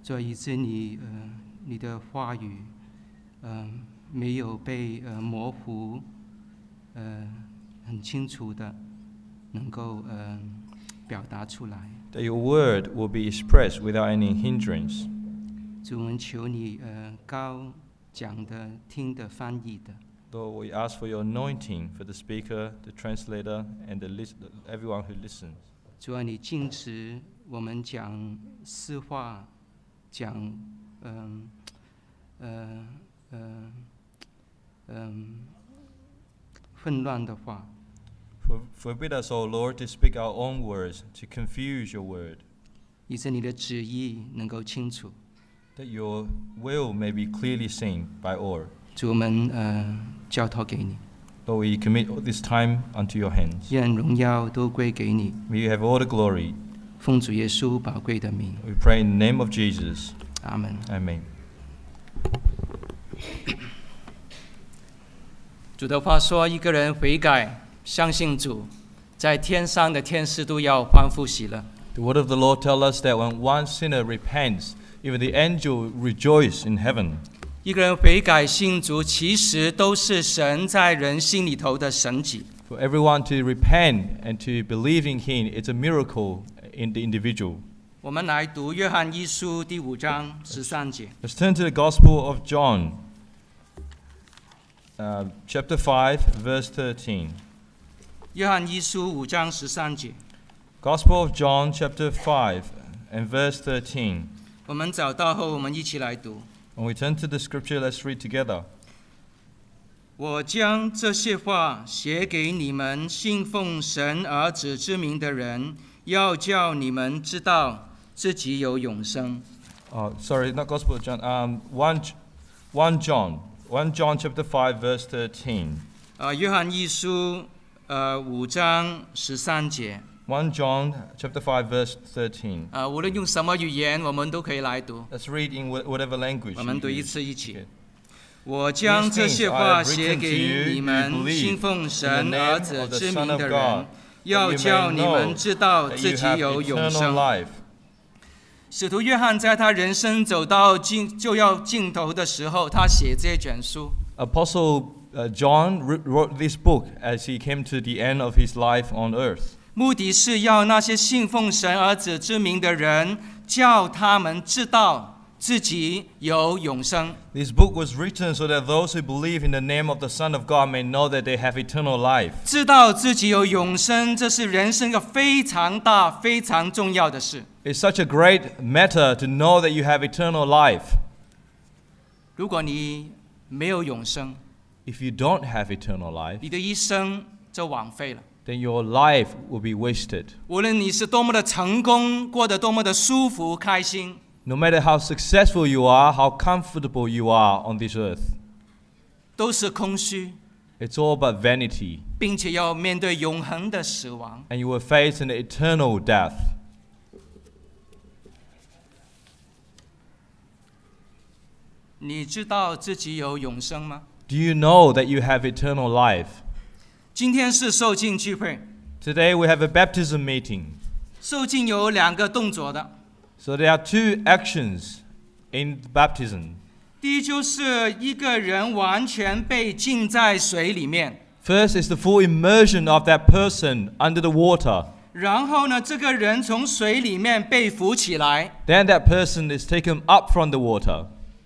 主以致你的话语没有被模糊，很清楚的能够表达出来。 That your word will be expressed without any hindrance. 主，我们求你高讲的、听的、翻译的。 Lord, we ask for your anointing for the speaker, the translator, and everyone who listens. 主啊，你禁止我们讲私话，讲混乱的话。 Forbid us, O Lord, to speak our own words, to confuse your word. 以致你的旨意能够清楚。 That your will may be clearly seen by all. 主，我们交托给你。 Lord, we commit this time unto your hands. 愿荣耀都归给你。 May you have all the glory. 奉主耶稣宝贵的名。 We pray in the name of Jesus. 阿门。 Amen. 主的话说，一个人悔改，相信主，在天上的天使都要欢呼喜乐。 The word of the Lord tells us that when one sinner repents, even the angel rejoice in heaven. 一个人悔改信主，其实都是神在人心里头的神迹。 For everyone to repent and to believe in Him, it's a miracle in the individual. 我们来读约翰一书第5章13节。 Let's turn to the Gospel of John, chapter 5, verse 13. 约翰一书5章13节。 Gospel of John, chapter 5, and verse 13. 我们找到后，我们一起来读。 When we turn to the scripture, let's read together. 我将这些话写给你们信奉神儿子之名的人，要叫你们知道自己有永生。 Sorry, not Gospel of John. 1 John chapter 5, verse 13. 约翰一书5章13节。 1 John chapter 5, verse 13. 无论用什么语言，我们都可以来读。 Let's read in whatever language. 我们读一次一起。 Okay. 我将这些话写给你们信奉神儿子之名的人，要叫你们知道自己有永生。使徒约翰在他人生走到就要尽头的时候，他写这卷书。 Apostle John wrote this book as he came to the end of his life on earth. 目的是要那些信奉神儿子之名的人，叫他们知道自己有永生。 This book was written so that those who believe in the name of the Son of God may know that they have eternal life. 知道自己有永生，这是人生一个非常大、非常重要的事。 It's such a great matter to know that you have eternal life. 如果你没有永生， If you don't have eternal life, 你的一生就枉费了。 then your life will be wasted. 无论你是多么的成功，过得多么的舒服、开心。 No matter how successful you are, how comfortable you are on this earth, 都是空虚， it's all but vanity, 并且要面对永恒的死亡。 and you will face an eternal death. 你知道自己有永生吗？ Do you know that you have eternal life? 今天是受浸聚会， Today we have a baptism meeting. 受浸有2个动作的。 So there are 2 actions in baptism. 第一就是一个人完全被浸在水里面， First is the full immersion of that person under the water. 然后呢，这个人从水里面被浮起来， Then that person is taken up from the water.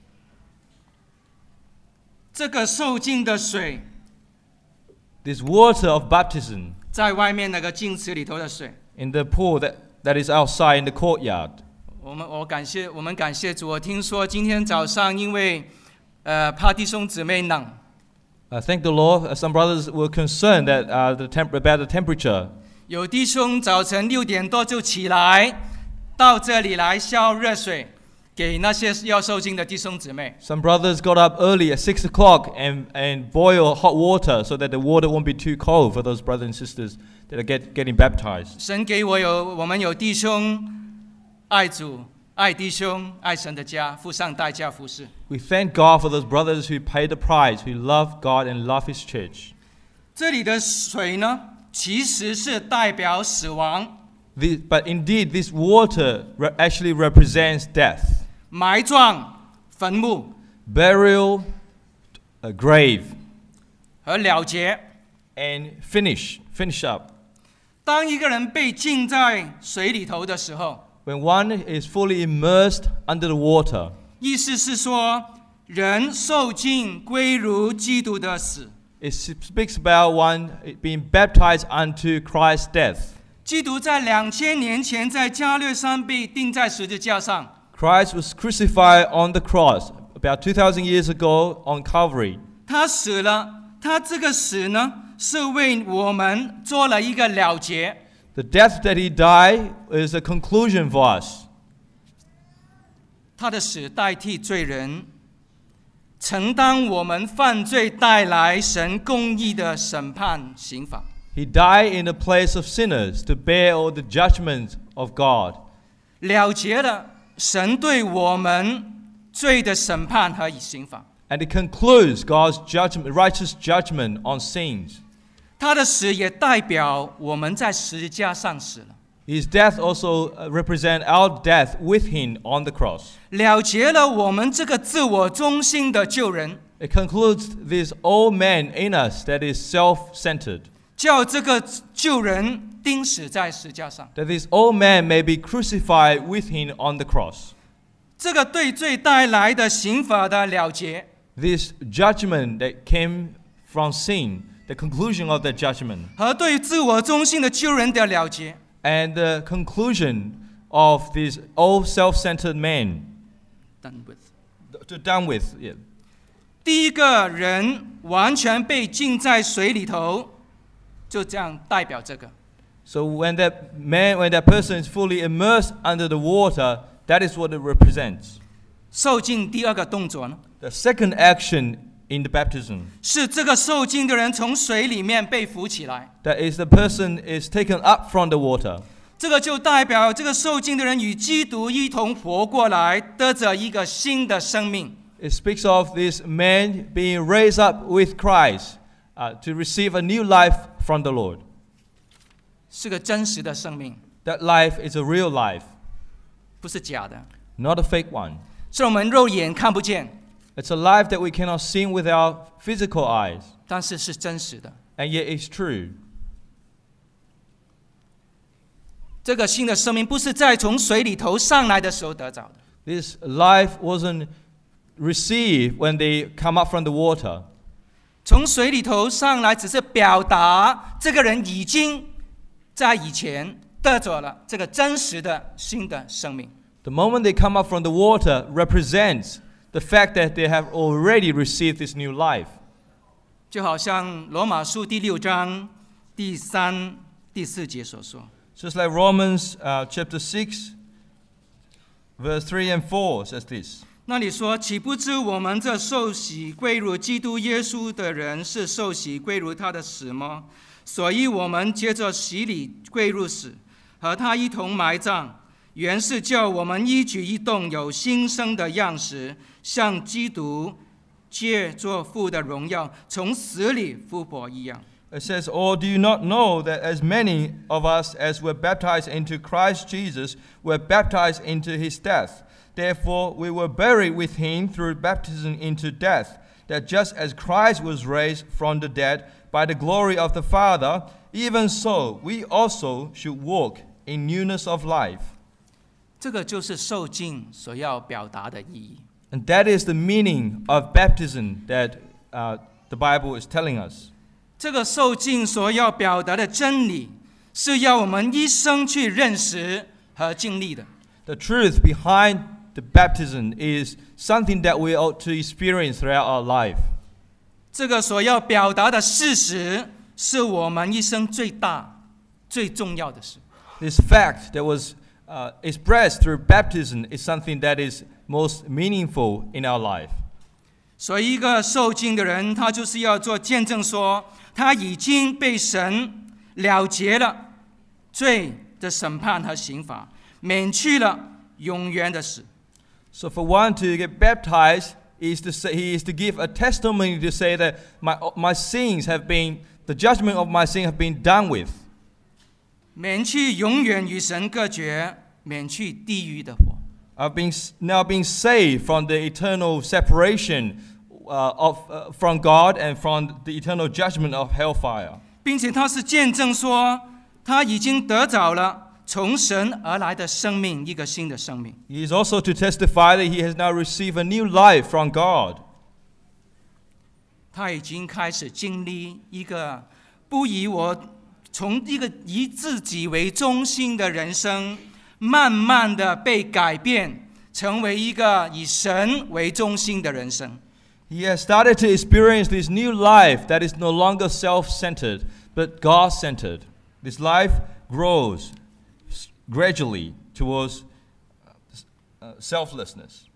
这个受浸的水， This water of baptism 在外面那个浸池里头的水， in the pool that is outside in the courtyard. 我们感谢主。我听说今天早上因为怕弟兄姊妹冷， Thank the Lord. Some brothers were concerned that about the temperature. 有弟兄早晨6点多就起来，到这里来烧热水，给那些要受浸的弟兄姊妹。 Some brothers got up early at 6 o'clock and boil hot water so that the water won't be too cold for those brothers and sisters that are getting baptized. 神给我们有弟兄爱主、爱弟兄、爱神的家，付上代价服侍。 We thank God for those brothers who pay the price, who love God and love His church. 这里的水呢，其实是代表死亡。 But indeed, this water actually represents death. 埋葬、坟墓 burial, a grave, 和了结。 and finish up. 当一个人被浸在水里头的时候， When one is fully immersed under the water, 意思是说，人受浸归入基督的死。 it speaks about one being baptized unto Christ's death. 基督在2000年前在加略山被钉在十字架上， Christ was crucified on the cross about 2,000 years ago on Calvary. 他死了，他这个死呢，是为我们做了一个了结。 The death that he died is a conclusion for us. 他的死代替罪人，承担我们犯罪带来神公义的审判刑罚。 He died in the place of sinners to bear all the judgments of God. 了结了神对我们罪的审判和刑罚。 And it concludes God's judgment, righteous judgment on sins. 他的死也代表我们在十字架上死了。 His death also represents our death with him on the cross. 了结了我们这个自我中心的旧人， It concludes this old man in us that is self-centered. 叫这个旧人钉死在石架上。 That this old man may be crucified with him on the cross. 这个对罪带来的刑罚的了结， This judgment that came from sin, the conclusion of that judgment, 和对自我中心的旧人的了结， and the conclusion of this old self-centered man. done with。 To done with, yeah. 第一个人完全被浸在水里头，就这样代表这个。 So when that person is fully immersed under the water, that is what it represents. 受浸第二个动作呢， The second action in the baptism, 是这个受浸的人从水里面被扶起来。 that is the person is taken up from the water. 这个就代表这个受浸的人与基督一同活过来，得着一个新的生命。 It speaks of this man being raised up with Christ to receive a new life from the Lord. 是个真实的生命， That life is a real life, 不是假的， not a fake one. 是我们肉眼看不见， It's a life that we cannot see with our physical eyes, 但是是真实的。 and yet it's true. 这个新的生命不是在从水里头上来的时候得着的， This life wasn't received when they come up from the water. 从水里头上来只是表达这个人已经在以前得着了这个真实的新的生命。 The moment they come up from the water represents the fact that they have already received this new life. 就好像罗马书第6章第3、第4节所说， Just like Romans chapter 6, verse 3 and 4 says this. 那里说，岂不知我们这受洗归入基督耶稣的人，是受洗归入他的死吗？所以我们接着洗礼归入死，和他一同埋葬，原是叫我们一举一动有新生的样式，像基督借作父的荣耀从死里复活一样。 It says, Or do you not know that as many of us as were baptized into Christ Jesus were baptized into his death? Therefore we were buried with him through baptism into death, that just as Christ was raised from the dead by the glory of the Father, even so we also should walk in newness of life. 这个就是受浸所要表达的意义。 And that is the meaning of baptism that the Bible is telling us. 这个受浸所要表达的真理，是要我们一生去认识和经历的。 The truth behind the baptism is something that we ought to experience throughout our life. 这个所要表达的事实，是我们一生最大、最重要的事。 This fact that was expressed through baptism is something that is most meaningful in our life. 所以，一个受浸的人，他就是要做见证说，他已经被神了结了罪的审判和刑罚，免去了永远的死。 So for one to get baptized is to say, he is to give a testimony to say that my sins have been, the judgment of my sin have been done with. 免去永远与神隔绝，免去地狱的火。 now being saved from the eternal separation from God and from the eternal judgment of hellfire. 并且他是见证说，他已经得着了从神而来的生命，一个新的生命。 He is also to testify that he has now received a new life from God. 他已经开始经历一个从一个以自己为中心的人生，慢慢的被改变，成为一个以神为中心的人生。 He has started to experience this new life that is no longer self-centered, but God-centered. This life grows gradually towards selflessness.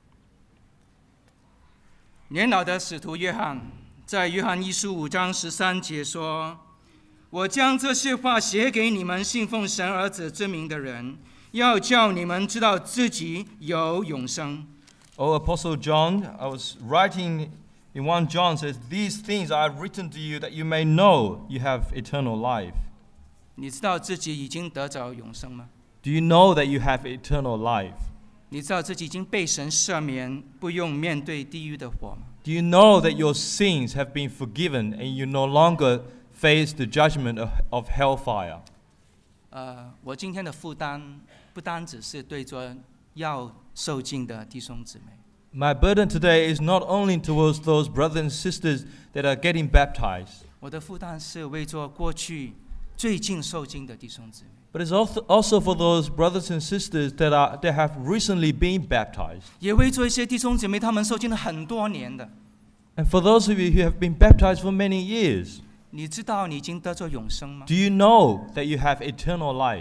年老的使徒约翰在约翰一书5章13节说：“我将这些话写给你们信奉神儿子之名的人，要叫你们知道自己有永生。” Oh, Apostle John, I was writing in 1 John says, "These things I have written to you that you may know you have eternal life." 你知道自己已经得着永生吗？ Do you know that you have eternal life? 你知道自己已经被神赦免，不用面对地狱的火吗？ Do you know that your sins have been forgiven and you no longer face the judgment of hellfire? 我今天的负担不单只是对着要受浸的弟兄姊妹。 My burden today is not only towards those brothers and sisters that are getting baptized. 我的负担是为着过去最近受浸的弟兄姊妹。 But it's also for those brothers and sisters that have recently been baptized. 也为着一些弟兄姊妹，他们受浸了很多年的。 And for those of you who have been baptized for many years, 你知道你已经得着永生吗？ do you know that you have eternal life?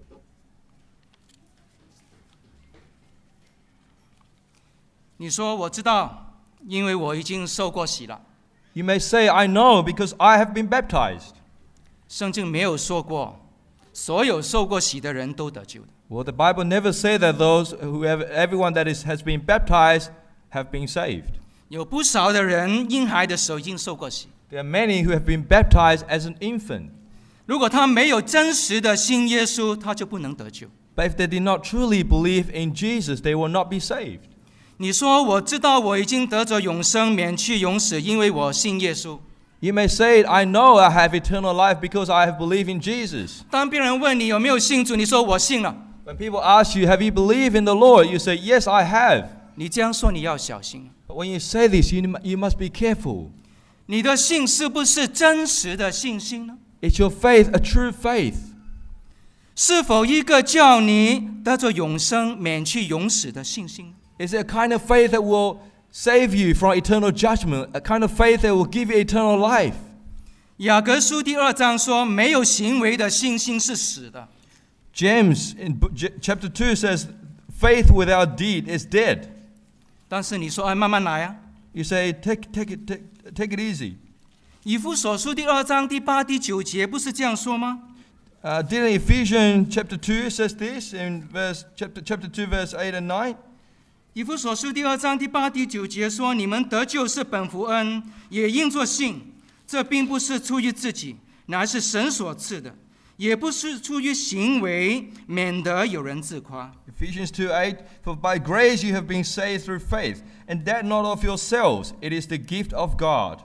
你说我知道，因为我已经受过洗了。 You may say, I know because I have been baptized. 圣经没有说过，所有受过洗的人都得救的。 Well, the Bible never says that everyone that has been baptized have been saved. 有不少的人婴孩的时候已经受过洗。 There are many who have been baptized as an infant. 如果他没有真实的信耶稣，他就不能得救。 But if they did not truly believe in Jesus, they will not be saved. 你说我知道我已经得着永生，免去永死，因为我信耶稣。 You may say, I know I have eternal life because I have believed in Jesus. 当别人问你有没有信主，你说我信了。 When people ask you, have you believed in the Lord? You say, yes, I have. 你这样说你要小心。 But when you say this, you must be careful. 你的信是不是真实的信心呢？ Is your faith a true faith? 是否一个叫你得着永生、免去永死的信心？ Is it a kind of faith that will save you from eternal judgment? A kind of faith that will give you eternal life? 雅各书第2章说，没有行为的信心是死的。 James in chapter 2 says, faith without deed is dead. 但是你说，慢慢来啊。 You say, take it easy. 以弗所书第2章第8、第9节不是这样说吗？ Didn't Ephesians chapter 2 says this in chapter 2 verse 8 and 9? 以弗所书第2章第8、第9节说：“你们得救是本乎恩，也因着信。这并不是出于自己，乃是神所赐的；也不是出于行为，免得有人自夸。” Ephesians 2:8, for by grace you have been saved through faith, and that not of yourselves, it is the gift of God,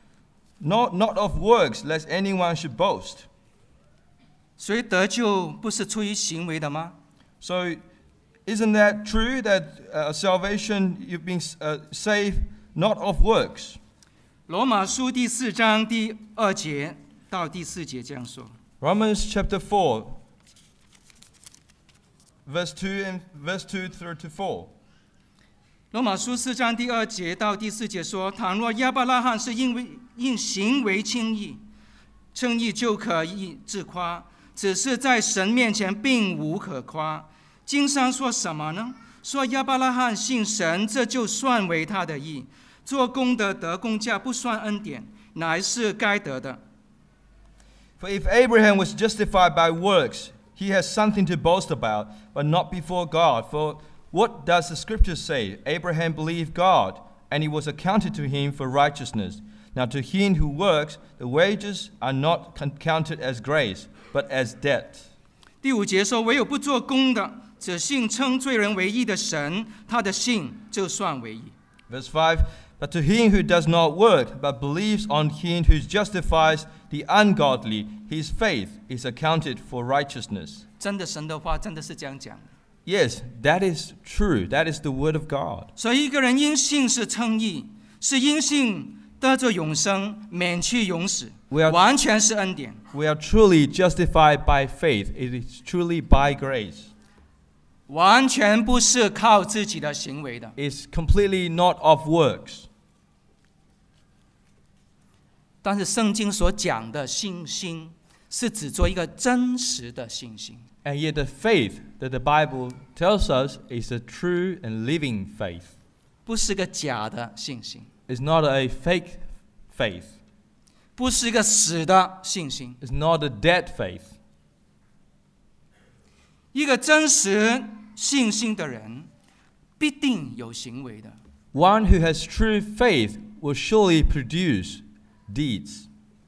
not of works, lest anyone should boast. 所以得救不是出于行为的吗？ So, isn't that true that salvation you've been saved not of works? 罗马书第4章第2节到第4节这样说。 Romans chapter 4, verse 2 through to 4. 罗马书4章第2节到第4节说：倘若亚伯拉罕是因行为称义，就可以自夸，只是在神面前并无可夸。经上说什么呢？说亚伯拉罕信神，这就算为他的义。做功德得工价，不算恩典，乃是该得的。 For if Abraham was justified by works, he has something to boast about, but not before God. For what does the scripture say? Abraham believed God, and it was accounted to him for righteousness. Now to him who works, the wages are not counted as grace, but as debt. 第5节说：唯有不做工的， 只信称罪人为义的神，他的信就算为义。 Verse 5, But to him who does not work, but believes on him who justifies the ungodly, his faith is accounted for righteousness. 真的，神的话真的是这样讲的。 Yes, that is true. That is the word of God. 所以一个人因信是称义，是因信得着永生，免去永死，完全是恩典。 We are truly justified by faith. It is truly by grace. 完全不是靠自己的行为的。 It's completely not of works. 但是圣经所讲的信心，是指做一个真实的信心。 And yet the faith that the Bible tells us is a true and living faith. 不是个假的信心。 It's not a fake faith. 不是一个死的信心。 It's not a dead faith. 一个真实信心的人，必定有行为的。 One who has true faith will surely produce deeds.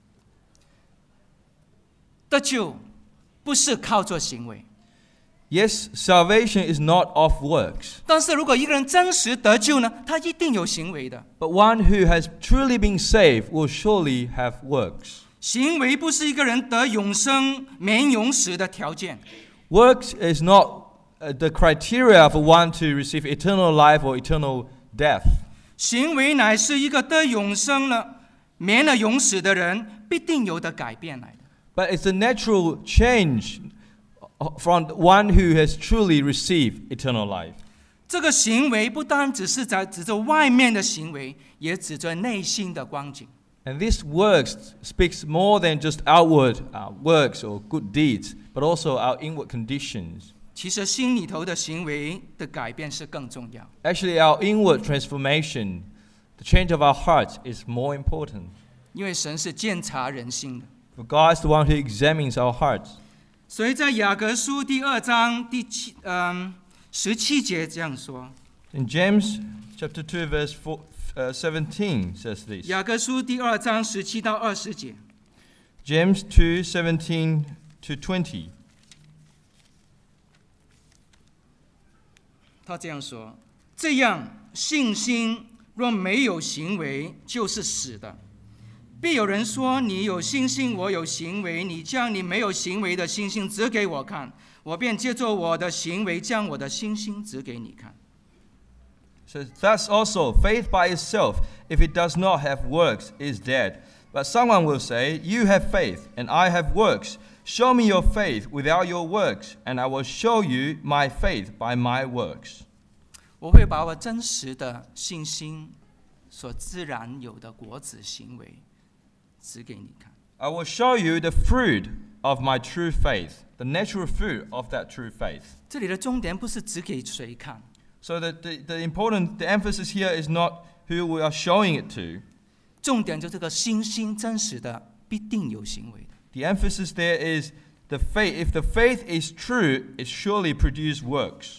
得救不是靠做行为。 Yes, salvation is not of works. 但是如果一个人真实得救呢，他一定有行为的。 But one who has truly been saved will surely have works. 行为不是一个人得永生免永死的条件。 Works is not the criteria for one to receive eternal life or eternal death. 行为乃是一个得永生了、免了永死的人必定有的改变来的。 But it's a natural change from one who has truly received eternal life. 这个行为不单只是指着外面的行为，也指着内心的光景。 And this works speaks more than just outward works or good deeds, but also our inward conditions. 其实心里头的行为的改变是更重要。 Actually, our inward transformation, the change of our hearts, is more important. 因为神是鉴察人心的。 For God is the one who examines our hearts. 所以在雅各书第2章17节这样说。 In James chapter 2 verse 17 says this. 雅各书第2章17到20节。 James 2:17 to 20. 他这样说：这样信心若没有行为，就是死的。必有人说：你有信心，我有行为。你将你没有行为的信心指给我看，我便借着我的行为将我的信心指给你看。 So thus also, faith by itself, if it does not have works, is dead. But someone will say, You have faith, and I have works. Show me your faith without your works, and I will show you my faith by my works. 我会把我真实的信心所自然有的果子行为指给你看。 I will show you the fruit of my true faith, the natural fruit of that true faith. 这里的重点不是指给谁看， So the emphasis here is not who we are showing it to. 重点就这个信心真实的必定有行为的。 The emphasis there is the faith. If the faith is true, it surely produces works.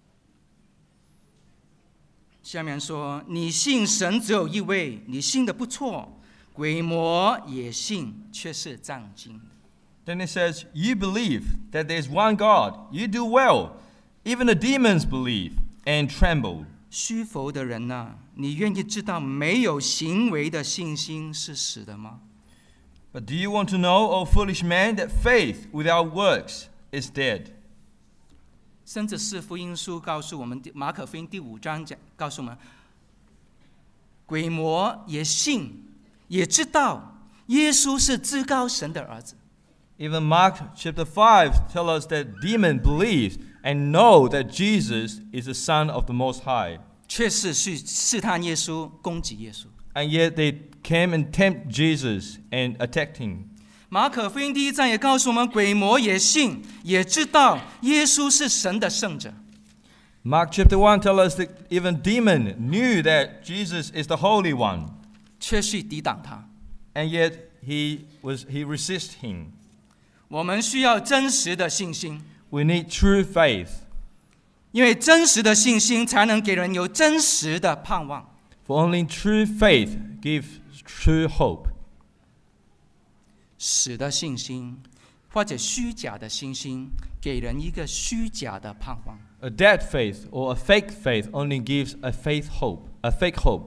下面说，你信神只有一位，你信的不错，鬼魔也信，却是战惊。 Then it says, You believe that there is one God. You do well. Even the demons believe and tremble. 虚浮的人啊，你愿意知道没有行为的信心是死的吗？ But do you want to know, O foolish man, that faith without works is dead? 甚至是福音书告诉我们，马可福音第5章告诉我们，鬼魔也信，也知道耶稣是至高神的儿子。 Even Mark chapter 5 tells us that demons believe and know that Jesus is the Son of the Most High. 却是去试探耶稣，攻击耶稣。 And yet they came and tempted Jesus and attacked him. 马可福音第1章也告诉我们，鬼魔也信，也知道耶稣是神的圣者。 Mark chapter 1 tells us that even demons knew that Jesus is the Holy One. 却去抵挡他。 And yet he resisted him. 我们需要真实的信心。 We need true faith. 因为真实的信心才能给人有真实的盼望。 For only true faith gives true hope. 死的信心或者虚假的信心给人一个虚假的盼望。 A dead faith or a fake faith only gives a fake hope.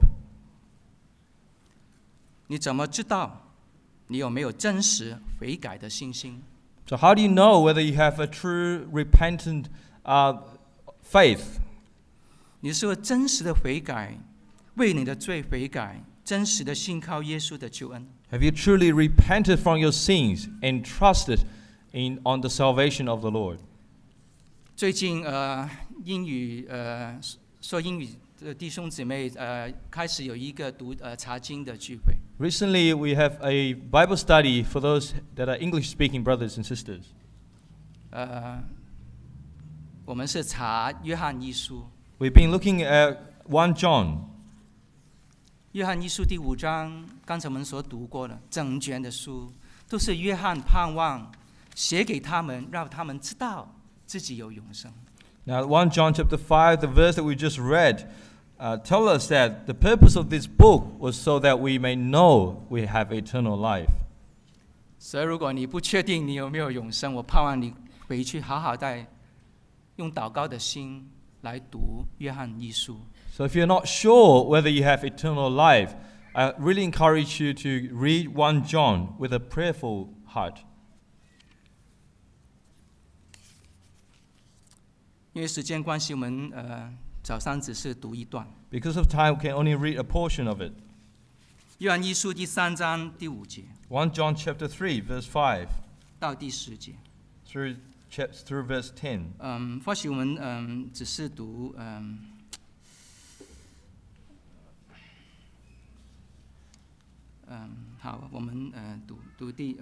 你怎么知道你有没有真实悔改的信心？ So how do you know whether you have a true repentant faith? 你是否真实的悔改，为你的罪悔改，真实的信靠耶稣的救恩？ Have you truly repented from your sins and trusted on the salvation of the Lord? 最近英语说英语的弟兄姊妹开始有一个查经的聚会。 Recently, we have a Bible study for those that are English-speaking brothers and sisters. 我们是查约翰一书。 We've been looking at 1 John. 约翰一书第5章，刚才我们所读过的整卷的书，都是约翰盼望写给他们，让他们知道自己有永生。 Now, 1 John chapter 5, the verse that we just read, tell us that the purpose of this book was so that we may know we have eternal life. 所以，如果你不确定你有没有永生，我盼望你回去好好的用祷告的心来读约翰一书。 So if you're not sure whether you have eternal life, I really encourage you to read 1 John with a prayerful heart. 因为时间关系，我们早上只是读一段。 Because of time, we can only read a portion of it. 约翰一书第3章第5节 1 John chapter 3, verse 5 到第10节。 through verse 10. 或许我们只是读好，我们读第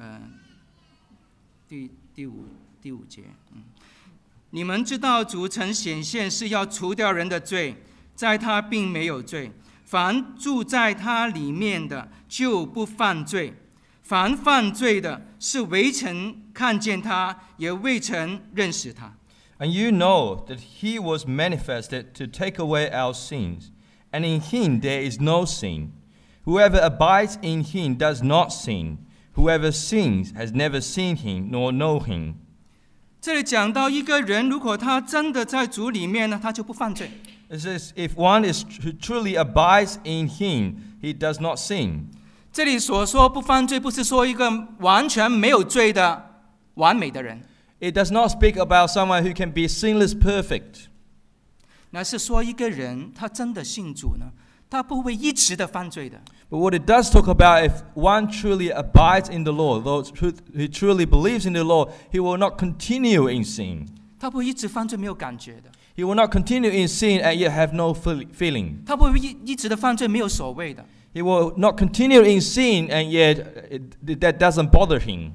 5节。你们知道主曾显现是要除掉人的罪，在他并没有罪。凡住在他里面的就不犯罪，凡犯罪的是未曾看见他，也未曾认识他。 And you know that he was manifested to take away our sins, and in him there is no sin. Whoever abides in him does not sin. Whoever sins has never seen him nor know him. 这里讲到一个人，如果他真的在主里面呢，他就不犯罪。 It says, if one truly abides in him, he does not sin. 这里所说不犯罪，不是说一个完全没有罪的完美的人， It does not speak about someone who can be sinless perfect. 那是说一个人他真的信主呢，他不会一直的犯罪的。 But what it does talk about, if one truly abides in the Lord, those who truly believes in the Lord, he will not continue in sin. 他不会一直犯罪没有感觉的， He will not continue in sin and yet have no feeling. 他不会一直的犯罪没有所谓的。 He will not continue in sin and yet that doesn't bother him.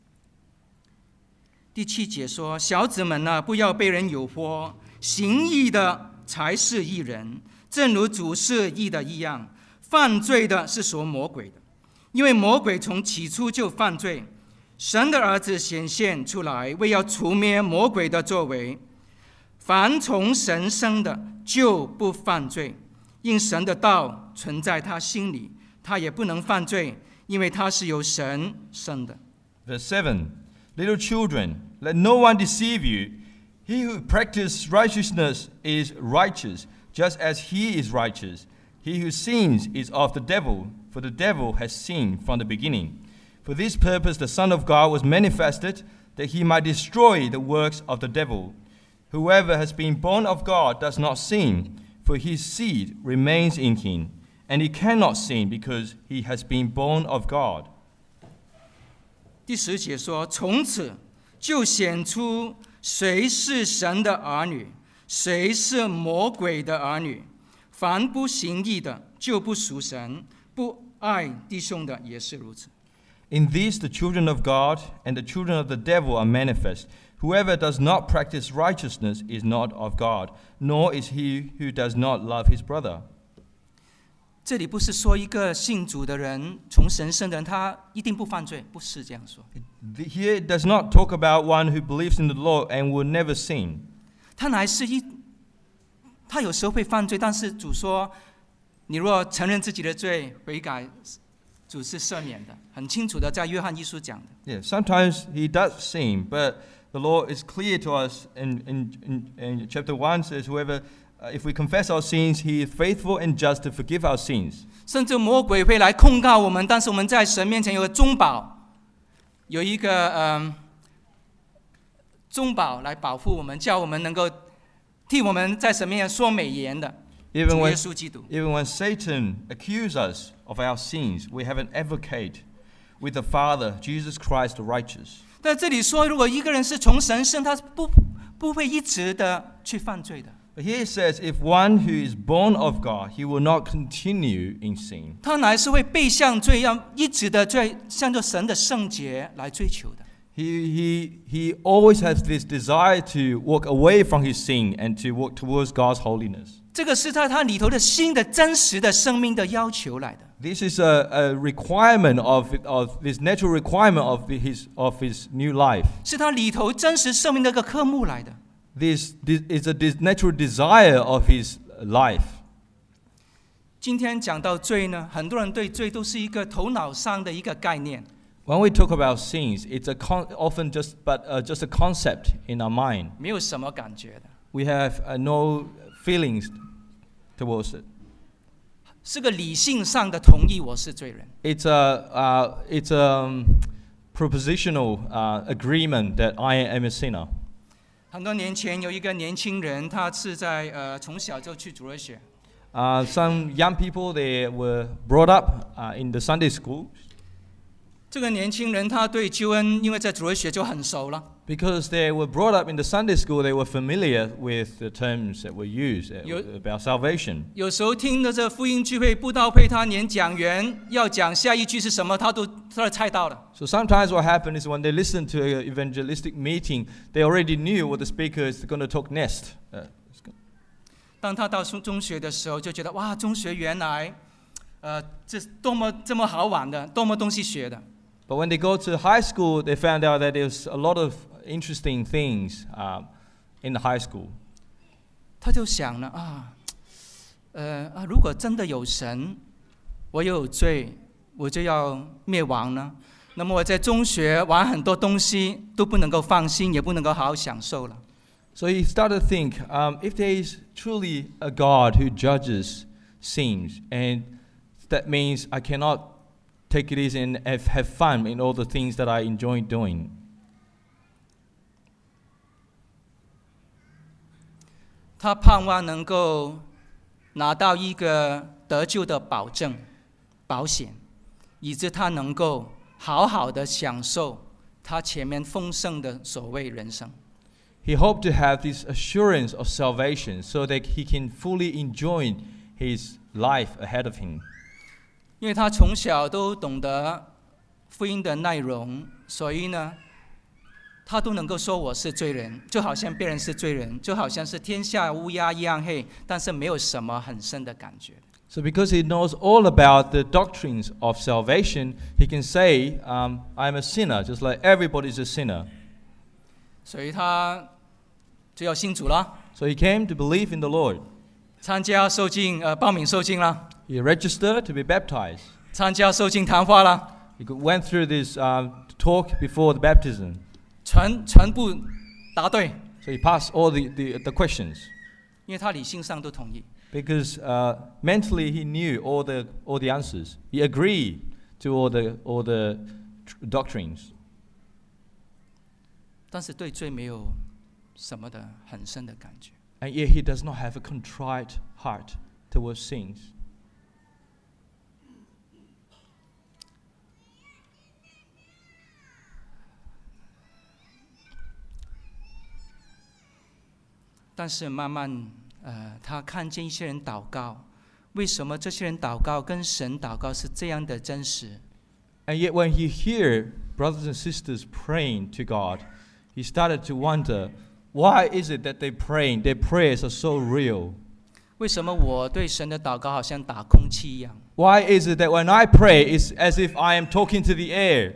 第7节说：“小子们啊，不要被人诱惑，行义的才是义人，正如主是义的一样。犯罪的是属魔鬼的，因为魔鬼从起初就犯罪。神的儿子显现出来，为要除灭魔鬼的作为。凡从神生的，就不犯罪，因神的道存在他心里，他也不能犯罪，因为他是由神生的。” Verse 7, Little children, let no one deceive you. He who practices righteousness is righteous, just as he is righteous. He who sins is of the devil, for the devil has sinned from the beginning. For this purpose the Son of God was manifested, that he might destroy the works of the devil. Whoever has been born of God does not sin, for his seed remains in him, and he cannot sin because he has been born of God. 第10节说：“从此就显出谁是神的儿女，谁是魔鬼的儿女。凡不行义的，就不属神；不爱弟兄的，也是如此。” In this the children of God and the children of the devil are manifest. Whoever does not practice righteousness is not of God, nor is he who does not love his brother. 这里不是说一个信主的人，从神生的人，他一定不犯罪，不是这样说。 Here it does not talk about one who believes in the Lord and will never sin. 他乃是他有时候会犯罪，但是主说，你若承认自己的罪，悔改，主是赦免的，很清楚的，在约翰一书讲的。 Yeah, sometimes he does sin, but the law is clear to us in chapter 1 says, whoever, if we confess our sins, he is faithful and just to forgive our sins. 甚至魔鬼会来控告我们，但是我们在神面前有个中保，有一个中保来保护我们，叫我们能够替我们在神面前说美言的。 Even 主耶稣基督。 Even when Satan accuses us of our sins, we have an advocate with the Father, Jesus Christ the righteous. 但这里说，如果一个人是从神生，他是不会一直的去犯罪的。 But here it says, if one who is born of God, he will not continue in sin. 他乃是会背向罪，要一直的向着神的圣洁来追求的。 He always has this desire to walk away from his sin and to walk towards God's holiness. 这个是他里头的新的真实的生命的要求来的。 This is a requirement of this natural requirement of his new life. 是他里头真实生命的一个科目来的。 This is a natural desire of his life. 今天讲到罪呢，很多人对罪都是一个头脑上的一个概念。 When we talk about sins, it's often just a concept in our mind. 没有什么感觉的。 We have no feelings towards it. 是个理性上的同意我是罪人。 It's a propositional agreement that I am a sinner. 很多年前有一个年轻人，他是在从小就去主日学。 Some young people they were brought up in the Sunday school. 这个年轻人他对救恩，因为在主日学就很熟了。 Because they were brought up in the Sunday school, they were familiar with the terms that were used about salvation. 有时候听着这福音聚会布道会，他连讲员要讲下一句是什么，他都猜到了。 So sometimes what happened is when they listened to an evangelistic meeting, they already knew what the speaker is going to talk next. 当他到中学的时候，就觉得哇，中学原来这这么好玩的，多么东西学的。 But when they go to high school, they found out that there's a lot of interesting things in the high school. 他就想了如果真的有神，我又有罪，我就要灭亡呢？那么我在中学玩很多东西都不能够放心，也不能够好好享受了。 So he started to think, if there is truly a God who judges sins, and that means I cannot take it easy and have fun in all the things that I enjoy doing. 他盼望能够拿到一个得救的保证、保险，以致他能够好好的享受他前面丰盛的所谓人生。 He hoped to have this assurance of salvation so that he can fully enjoy his life ahead of him. 因为他从小都懂得福音的内容，所以呢，他都能够说我是罪人，就好像别人是罪人，就好像是天下乌鸦一样黑，但是没有什么很深的感觉。 So because he knows all about the doctrines of salvation, he can say, I'm a sinner, just like everybody's a sinner. 所以他就要信主了。 So he came to believe in the Lord. 参加受浸报名受浸了。 He registered to be baptized. 参加受浸谈话了。 He went through this talk before the baptism. 全部答对。 So he passed all the questions. 因为他理性上都同意。 Because mentally he knew all the answers. He agreed to all the doctrines. 但是对罪没有什么的很深的感觉。 And yet he does not have a contrite heart towards sins. 但是慢慢，他看见一些人祷告，为什么这些人祷告跟神祷告是这样的真实？ And yet when he hear brothers and sisters praying to God, he started to wonder, why is it that their prayers are so real? 为什么我对神的祷告好像打空气一样？ Why is it that when I pray, it's as if I am talking to the air?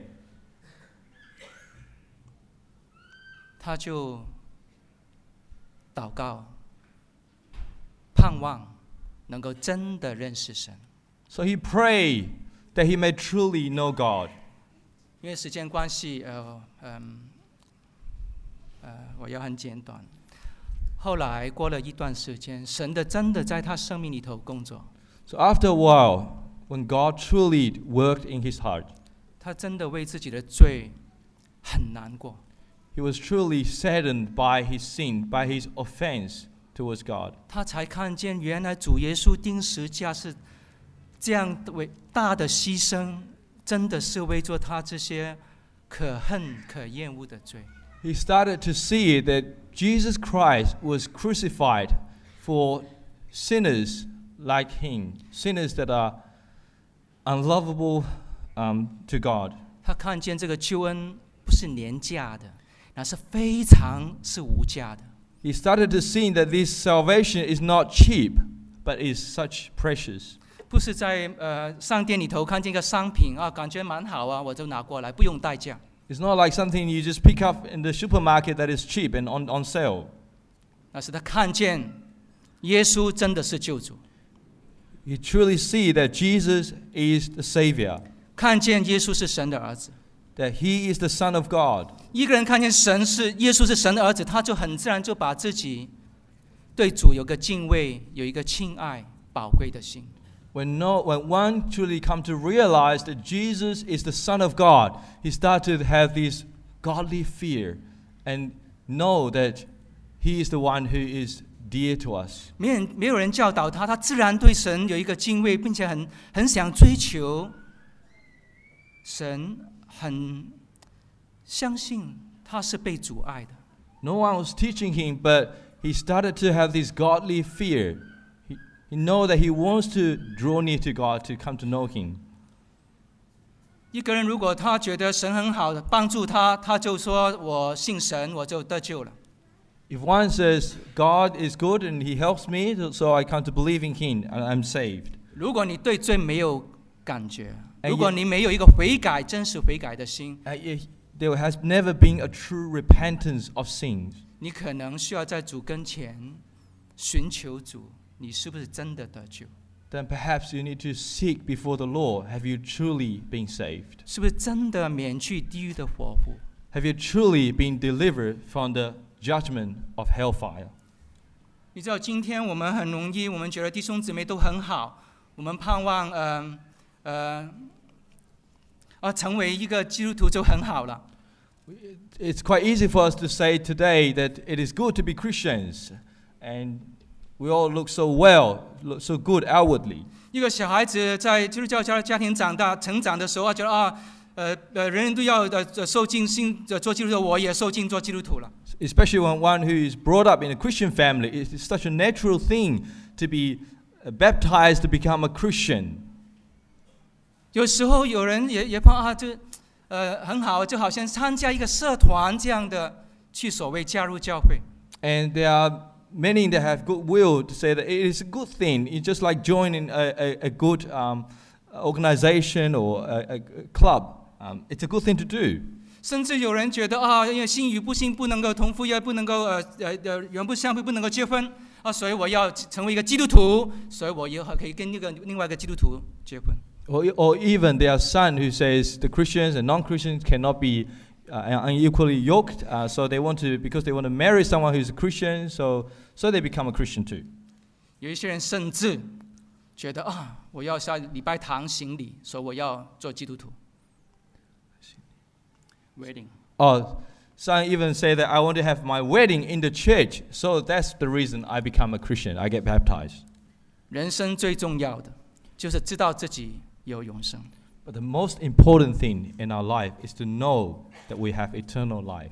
他就祷告，盼望能够真的认识神。 So he prayed that he may truly know God. 因为时间关系， 我要很简短。后来过了一段时间，神真的在他生命里头工作。 So after a while, when God truly worked in his heart, 他真的为自己的罪很难过。 He was truly saddened by his sin, by his offense towards God. 他才看见原来主耶稣钉十架是这样伟大的牺牲，真的是为做他这些可恨可厌恶的罪。 He started to see that Jesus Christ was crucified for sinners like him, sinners that are unlovable to God. 他看见这个救恩不是廉价的，那是非常是无价的。 He started to see that this salvation is not cheap, but is such precious. 不是在商店里头看见一个商品啊，感觉蛮好啊，我就拿过来，不用代价。 It's not like something you just pick up in the supermarket that is cheap and on sale. 那是他看见耶稣真的是救主。 You truly see that Jesus is the Savior. 看见耶稣是神的儿子。 That He is the Son of God. 一个人看见耶稣是神的儿子，他就很自然就把自己对主有个敬畏，有一个亲爱、宝贵的心。 When one truly come to realize that Jesus is the Son of God, he start to have this godly fear and know that He is the one who is dear to us. 没有人教导他，他自然对神有一个敬畏，并且很想追求神，很相信他是被主爱的。 No one was teaching him, but he started to have this godly fear. He know that he wants to draw near to God, to come to know Him. 一个人如果他觉得神很好，帮助他，他就说我信神，我就得救了。 If one says God is good and He helps me, so I come to believe in Him and I'm saved. 如果你对罪没有感觉， 如果你没有一个悔改、真实悔改的心， there has never been a true repentance of sins. 你可能需要在主跟前寻求主。你是不是真的得救？ Then perhaps you need to seek before the Lord. Have you truly been saved? 是不是真的免去地狱的火湖？ Have you truly been delivered from the judgment of hellfire? 你知道，今天我们很容易，我们觉得弟兄姊妹都很好，我们盼望成为一个基督徒就很好了。 It's quite easy for us to say today that it is good to be Christians, and we all look so well, look so good outwardly. 一个小孩子在基督教家庭成长的时候，觉得人人都要受浸信做基督徒，我也受浸做基督徒了。 Especially when one who is brought up in a Christian family, it's such a natural thing to be baptized to become a Christian. 有时候有人也怕就很好，就好像参加一个社团这样的去所谓加入教会。 And there are many that have goodwill to say that it is a good thing. It's just like joining a good organization or a club. It's a good thing to do. 甚至有人觉得因为信与不信不能够同父，也不能够原不相配，不能够结婚所以我要成为一个基督徒，所以我以后可以跟另外一个基督徒结婚。 Or even there are some who says the Christians and non-Christians cannot be unequally yoked, so they want to, because they want to marry someone who's a Christian, so they become a Christian too. 有一些人甚至觉得我要下礼拜堂行礼，所以我要做基督徒。Wedding. Some even say that I want to have my wedding in the church, so that's the reason I become a Christian. I get baptized. 人生最重要的就是知道自己有永生。 But the most important thing in our life is to know that we have eternal life.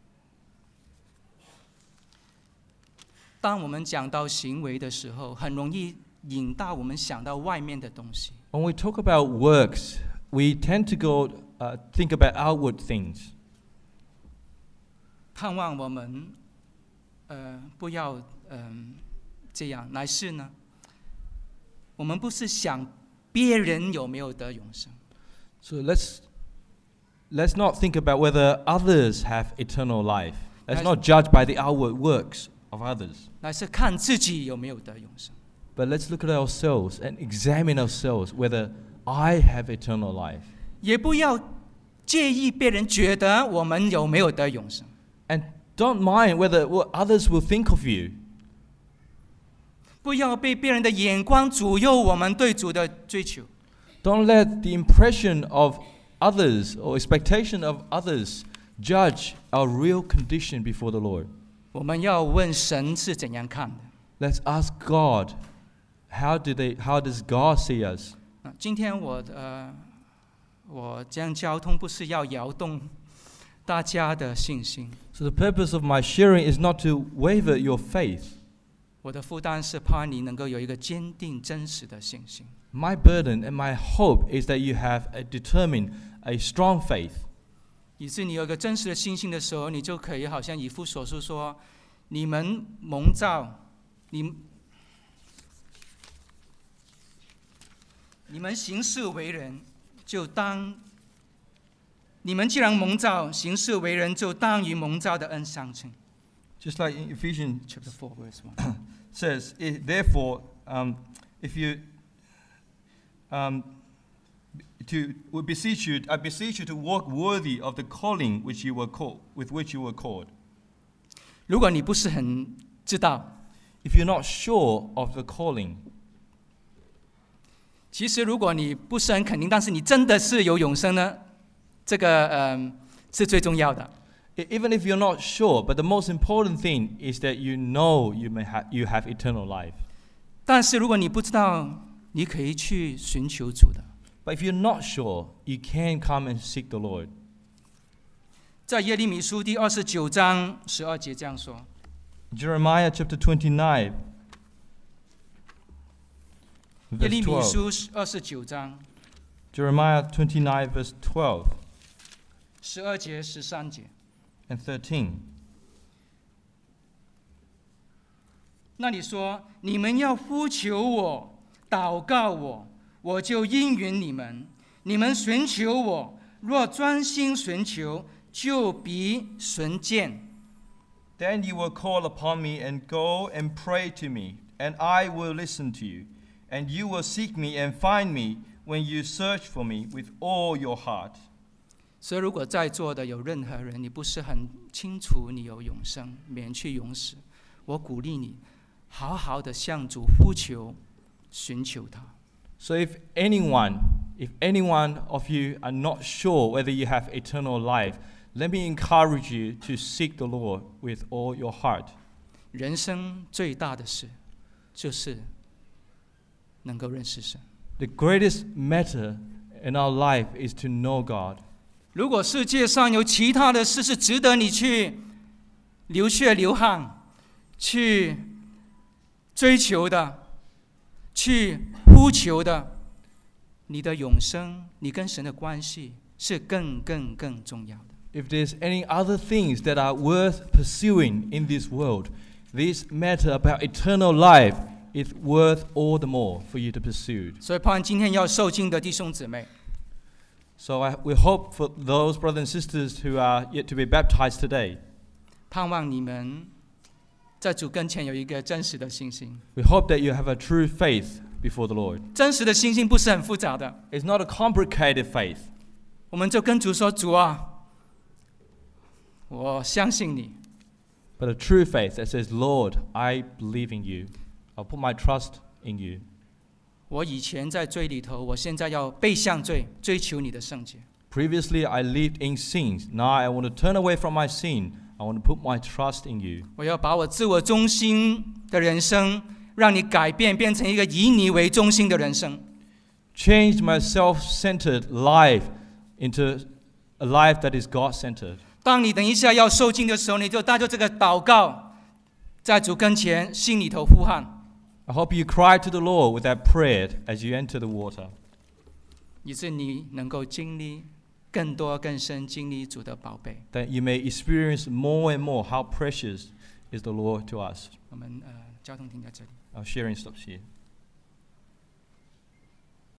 当我们讲到行为的时候，很容易引导我们想到外面的东西。 When we talk about works, we tend to think about outward things. 盼望我们不要这样，乃是呢，我们不是想别人有没有得永生。 So let's not think about whether others have eternal life. Let's not judge by the outward works of others. 乃是看自己有没有得永生。 But let's look at ourselves and examine ourselves whether I have eternal life. 也不要介意别人觉得我们有没有得永生。 And Don't mind what others will think of you. 不要被别人的眼光左右我们对主的追求。 Don't let the impression of others or expectation of others judge our real condition before the Lord. 我们要问神是怎样看的。 Let's ask God, how does God see us? 今天我这样交通不是要摇动大家的信心。 So the purpose of my sharing is not to waver your faith. 我的负担是怕你能够有一个坚定真实的信心。 My burden and my hope is that you have a determined, a strong faith. 以致你有一个真实的信心的时候，你就可以好像以弗所书说：你们蒙召，你们行事为人，就当你们既然蒙召，行事为人就当与蒙召的恩相称。 Just like in Ephesians Chapter 4, verse 1. says, therefore, if you I beseech you to walk worthy of the calling with which you were called. 如果你不是很知道， If you're not sure of the calling, 其实如果你不是很肯定，但是你真的是有永生呢，这个是最重要的。 even if you're not sure, but the most important thing is that you know you have eternal life. 但是如果你不知道，你可以去寻求主的。 But if you're not sure, you can come and seek the Lord. 在耶利米书第29章12节这样说。 Jeremiah chapter 29, 耶利 verse 米 12. 书29章 Jeremiah 29, verse 12 12节13节。 and 13. 那里说：你们要呼求我，祷告我，我就应允你们。你们寻求我，若专心寻求，就必寻见。 Then you will call upon me and go and pray to me, and I will listen to you. And you will seek me and find me when you search for me with all your heart. 所以，如果在座的有任何人，你不是很清楚你有永生，免去永死，我鼓励你，好好的向主呼求，寻求他。 So if anyone of you are not sure whether you have eternal life, let me encourage you to seek the Lord with all your heart. 人生最大的事，就是能够认识神。 The greatest matter in our life is to know God. 如果世界上有其他的事是值得你去流血流汗、去追求的、去呼求的，你的永生，你跟神的关系是更重要的。 If there's any other things that are worth pursuing in this world, this matter about eternal life is worth all the more for you to pursue. 所以，盼望今天要受浸的弟兄姊妹， So we hope for those brothers and sisters who are yet to be baptized today, 盼望你们在主跟前有一个真实的信心。 we hope that you have a true faith before the Lord. 真实的信心不是很复杂的， It's not a complicated faith. 我们就跟主说：“主啊，我相信你。” But a true faith that says, Lord, I believe in you. I'll put my trust in you. 我以前在罪里头，我现在要背向罪，追求你的圣洁。 Previously, I lived in sins. Now I want to turn away from my sin. I want to put my trust in you. 我要把我自我中心的人生，让你改变，变成一个以你为中心的人生。 Change my self-centered life into a life that is God-centered. 当你等一下要受浸的时候，你就带着这个祷告，在主跟前心里头呼喊。 I hope you cry to the Lord with that prayer as you enter the water. 以致你能够经历更多更深，经历主的宝贝。 That you may experience more and more how precious is the Lord to us. 我们交通停在这里。 Our sharing stops here.